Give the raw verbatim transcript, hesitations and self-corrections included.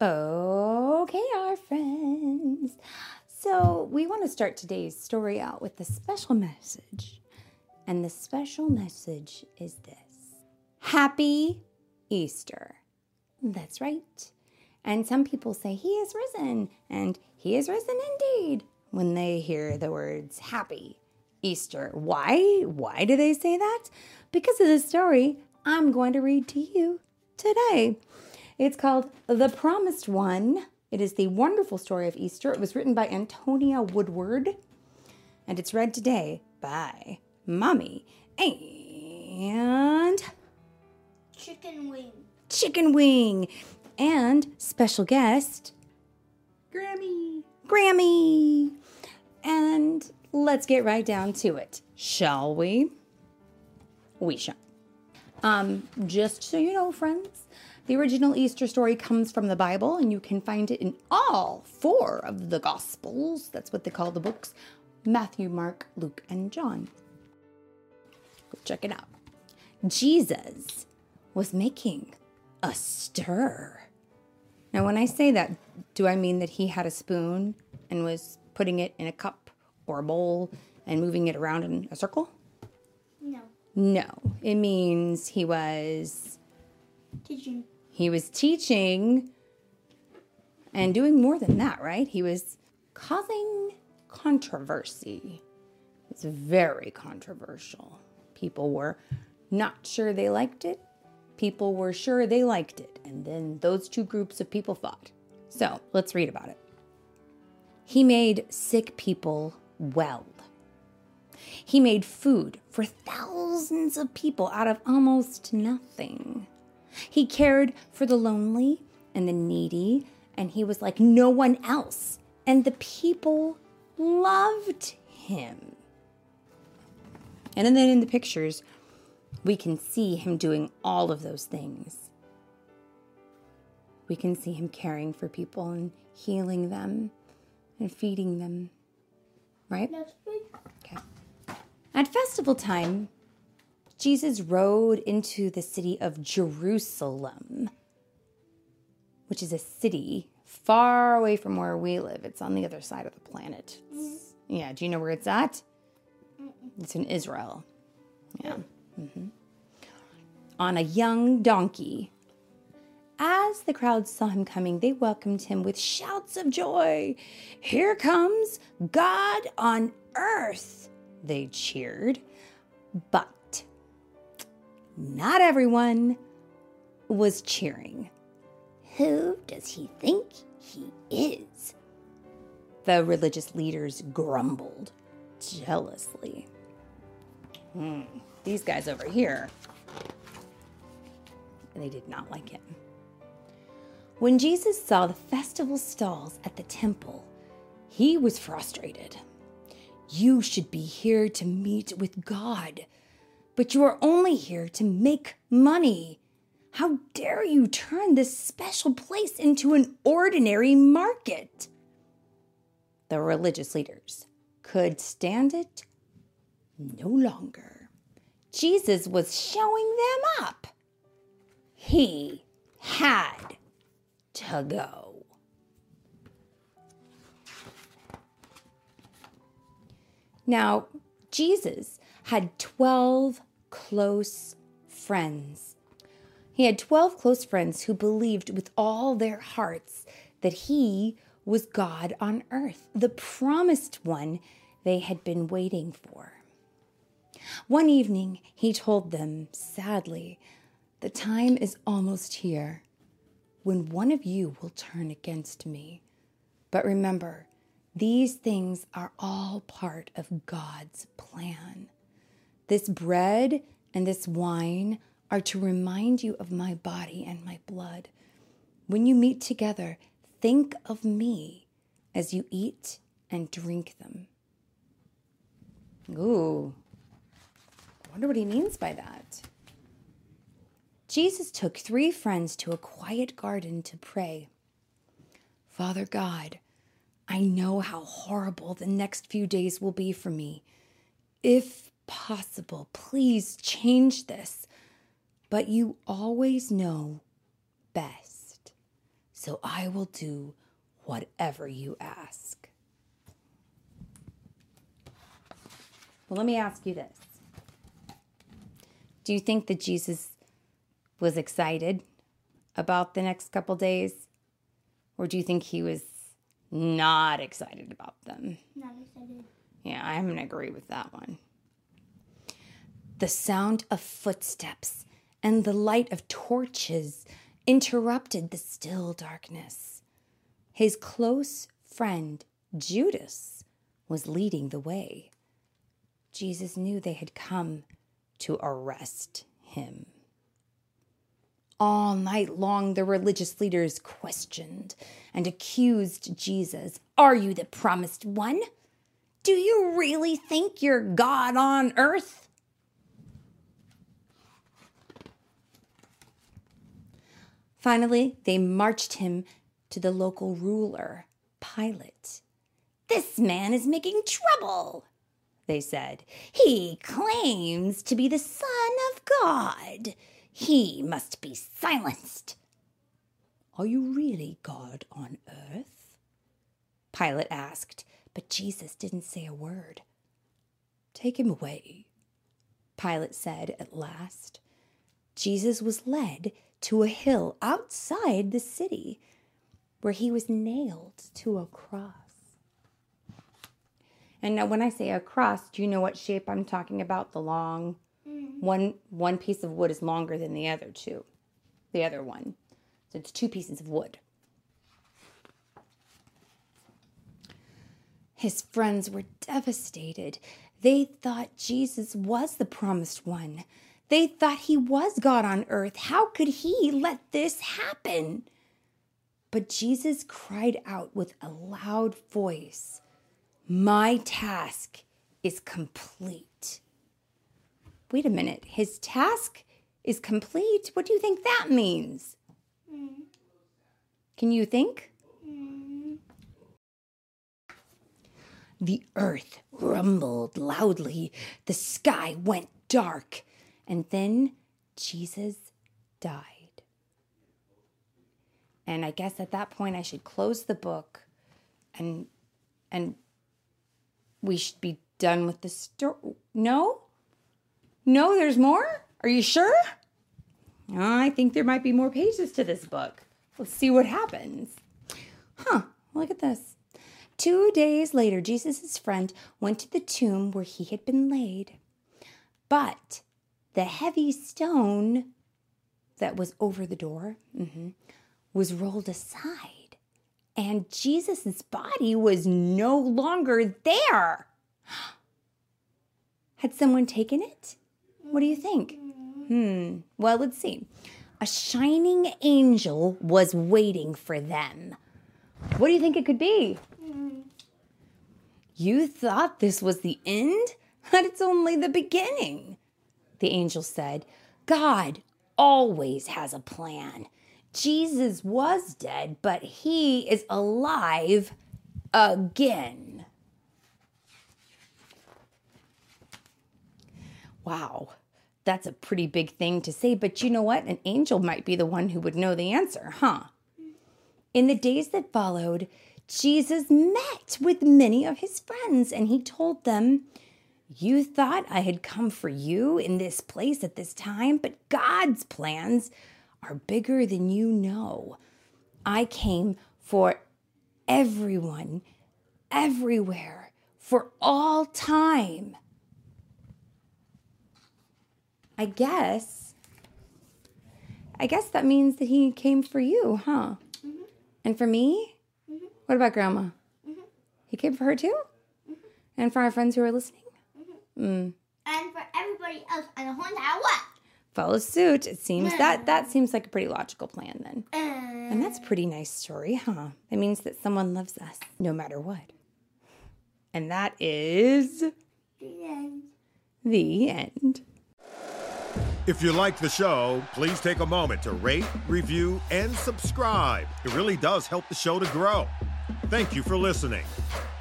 Okay, our friends. So we want to start today's story out with a special message. And the special message is this. Happy Easter. That's right. And some people say he is risen, and he is risen indeed when they hear the words happy Easter. Why? Why do they say that? Because of the story I'm going to read to you today. It's called The Promised One. It is the wonderful story of Easter. It was written by Antonia Woodward, and it's read today by Mommy and Chicken Wing. Chicken Wing and special guest Grammy. Grammy. And let's get right down to it, shall we? We shall. Um, just so you know, friends, the original Easter story comes from the Bible, and you can find it in all four of the Gospels. That's what they call the books: Matthew, Mark, Luke, and John. Go check it out. Jesus was making a stir. Now, when I say that, do I mean that he had a spoon and was putting it in a cup or a bowl and moving it around in a circle? No. No, it means he was Teaching. He was teaching and doing more than that, right? He was causing controversy. It was very controversial. People were not sure they liked it. People were sure they liked it. And then those two groups of people fought. So let's read about it. He made sick people well. He made food for thousands of people out of almost nothing. He cared for the lonely and the needy, and he was like no one else. And the people loved him. And then in the pictures, we can see him doing all of those things. We can see him caring for people and healing them and feeding them. Right? Next week. Okay. At festival time, Jesus rode into the city of Jerusalem, which is a city far away from where we live. It's on the other side of the planet. It's, yeah, do you know where it's at? Mm-mm. It's in Israel. Yeah. Mm-hmm. On a young donkey. As the crowd saw him coming, they welcomed him with shouts of joy. Here comes God on earth, they cheered. But not everyone was cheering. Who does he think he is? The religious leaders grumbled jealously. Hmm, these guys over here, they did not like him. When Jesus saw the festival stalls at the temple, he was frustrated. You should be here to meet with God, but you are only here to make money. How dare you turn this special place into an ordinary market? The religious leaders could stand it no longer. Jesus was showing them up. He had to go. Now, Jesus had twelve close friends. He had twelve close friends who believed with all their hearts that he was God on earth, the promised one they had been waiting for. One evening, he told them, sadly, the time is almost here when one of you will turn against me. But remember, these things are all part of God's plan. This bread and this wine are to remind you of my body and my blood. When you meet together, think of me as you eat and drink them. Ooh, I wonder what he means by that. Jesus took three friends to a quiet garden to pray. Father God, I know how horrible the next few days will be for me. If possible, please change this. But you always know best. so I will do whatever you ask. Well, let me ask you this. Do you think that Jesus was excited about the next couple days? Or do you think he was not excited about them? Not excited. Yeah, I'm going to agree with that one. The sound of footsteps and the light of torches interrupted the still darkness. His close friend, Judas, was leading the way. Jesus knew they had come to arrest him. All night long, the religious leaders questioned and accused Jesus. Are you the promised one? Do you really think you're God on earth? Finally, they marched him to the local ruler, Pilate. This man is making trouble, they said. He claims to be the Son of God. He must be silenced. Are you really God on earth? Pilate asked, but Jesus didn't say a word. Take him away, Pilate said at last. Jesus was led to a hill outside the city where he was nailed to a cross. And now when I say a cross, do you know what shape I'm talking about? The long, mm. one one piece of wood is longer than the other two. The other one. So it's two pieces of wood. His friends were devastated. They thought Jesus was the promised one. They thought he was God on earth. How could he let this happen? But Jesus cried out with a loud voice, my task is complete. Wait a minute. His task is complete? What do you think that means? Mm. Can you think? Mm. The earth rumbled loudly. The sky went dark. And then Jesus died. And I guess at that point I should close the book and and we should be done with the story. No? No, there's more? Are you sure? I think there might be more pages to this book. Let's see what happens. Huh, look at this. Two days later, Jesus' friend went to the tomb where he had been laid. But the heavy stone that was over the door mm-hmm, was rolled aside. And Jesus' body was no longer there. Had someone taken it? What do you think? Hmm. Well, let's see. A shining angel was waiting for them. What do you think it could be? You thought this was the end? But it's only the beginning. The angel said, God always has a plan. Jesus was dead, but he is alive again. Wow, that's a pretty big thing to say, but you know what? An angel might be the one who would know the answer, huh? In the days that followed, Jesus met with many of his friends, and he told them, you thought I had come for you in this place at this time, but God's plans are bigger than you know. I came for everyone, everywhere, for all time. I guess, I guess that means that he came for you, huh? Mm-hmm. And for me? Mm-hmm. What about Grandma? Mm-hmm. He came for her too? Mm-hmm. And for our friends who are listening? Mm-hmm. Mm. And for everybody else on the whole entire world. Follow suit. It seems mm. that that seems like a pretty logical plan then. Mm. And that's a pretty nice story, huh? It means that someone loves us no matter what. And that is the end. The end. If you like the show, please take a moment to rate, review, and subscribe. It really does help the show to grow. Thank you for listening.